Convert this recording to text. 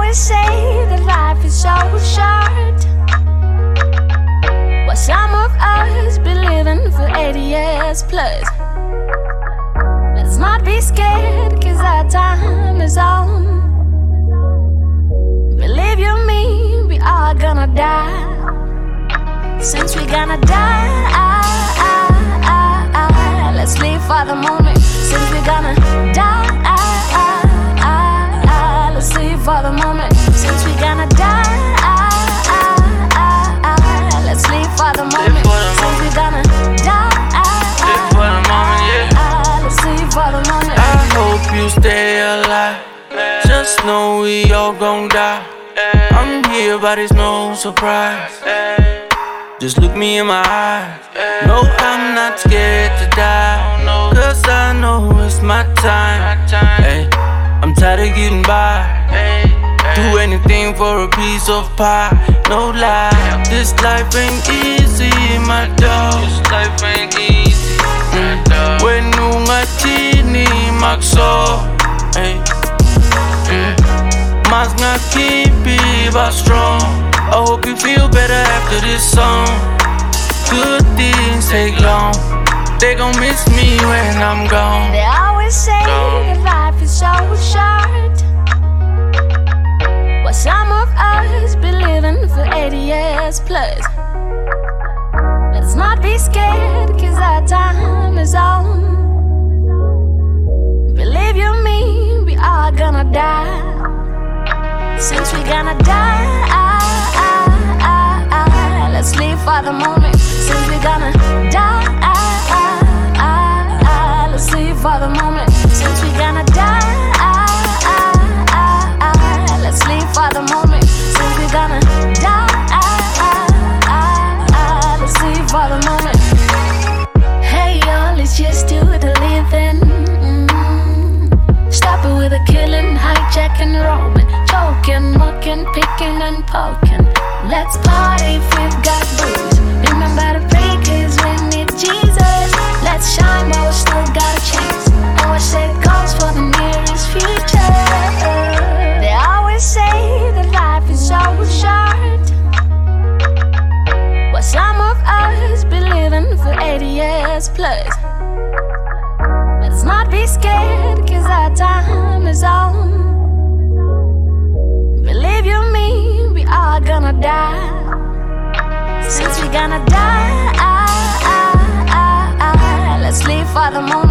always say that life is so short. While some of us be living for 80 years plus. Let's not be scared, cause our time is on. Believe you me, we are gonna die. Since we gonna die, let's live for the moment. Since we gonna die, let's live for the moment. Since we gonna die, let's live for the moment. Since we gonna die, let's live for the moment. I hope you stay alive. Just know we all gon' die. I'm here, but it's no surprise. Just look me in my eyes. No, I'm not scared to die. Cause I know it's my time. Ay, I'm tired of getting by. Do anything for a piece of pie. No lie, this life ain't easy, my dog. This life ain't easy, my dog. When ungatini makso, mas ngakipi ba strong. I hope you feel better after this song. Good things take long. They gon' miss me when I'm gone. They always say that life is so short. While some of us be living for 80 years plus. Let's not be scared, cause our time is on. Believe you me, we are gonna die. Since we gonna die, let's live for the moment. Since we gonna die, let's live for the moment. Since we gonna die, let's live for the moment. Since we gonna die, let's live for the moment. Hey y'all, let's just do the living. Stop it with a killing, hijacking, robbing, choking, mocking, picking and poking. Let's party if we've got booze. Remember to pray cause we need Jesus. Let's shine while we still got a chance. And we set goals for the nearest future. They always say that life is so short. While some of us be living for 80 years plus. Let's not be scared, cause our time is on. Believe you me, we are gonna die. Since we gonna die, let's live for the moment.